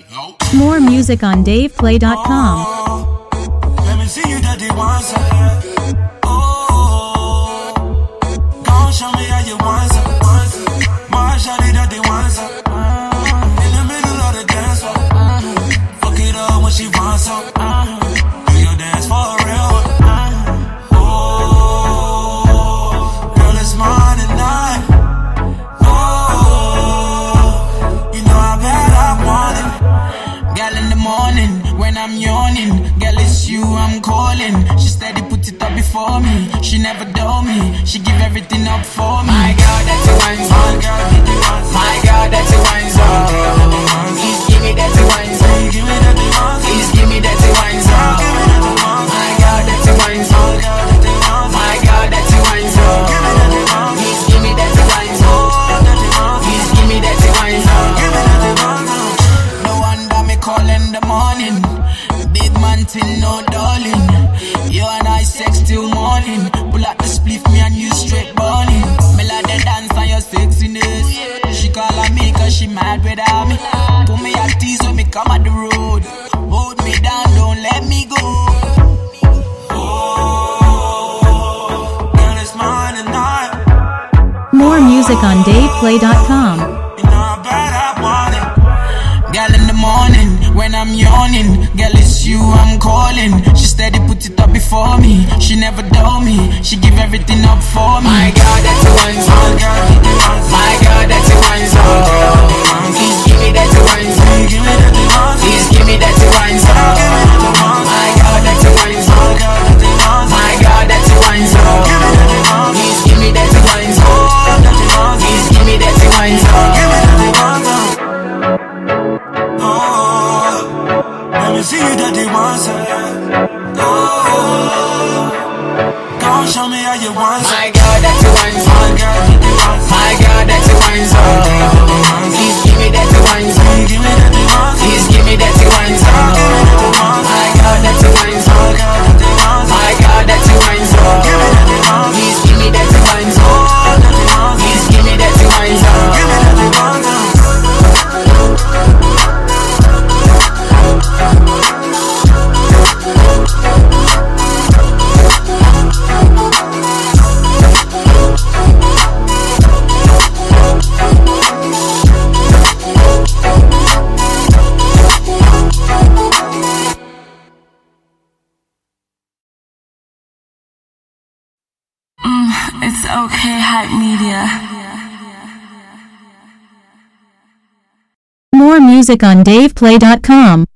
More music on DavePlay.com. Let me see you dirty once. Oh, gon' show me how you want some. My shawty dirty once. In the middle of the dance floor. Fuck it up when she wants some. Do your dance for real. Oh, girl, it's mine tonight. Oh, you know how bad I want it. Girl, in the morning when I'm yawning, girl, it's you I'm calling. She steady put it up before me. She never dull me. She give everything up for me. My girl, that's a wine song. My girl, that's a wine song. Please give me that wine song. Please give me that wine song. My girl, that's a wine song. My girl, that's a wine song. Please give me that wine song. Please give me that wine song. No wonder me call in the morning. Big man till no darling. You and I sex till morning. Pull out the spliff, me and you straight burning. Me like the dance and your sexiness. She call on me cause she mad without me. Put me at tease when me come at the road. Hold me down, don't let me go. Oh, girl, it's mine tonight. More music on DavePlay.com. You know how bad I want it. Girl, in the morning when I'm yawning, girl, it's you I'm calling. She steady put it up before me. She never dull me. She give everything up for me. My God, that's a wine song. My God, that's a wine song. Please give me that wine song. Please give me that wine song. My God, that's a wine song. My God, that's a wine song. Please give me that wine song. Please give me that wine song. Let me see you dirty once. Oh, gon' show me how you want. My God, that's a wine song. My God, that's a wine song. Please give me that wine song. Please give me that wine song. My God, that's a wine song. My God, that's a wine song. Please give me that wine song. Please give me that wine song. It's okay, Hype Media. More music on DavePlay.com.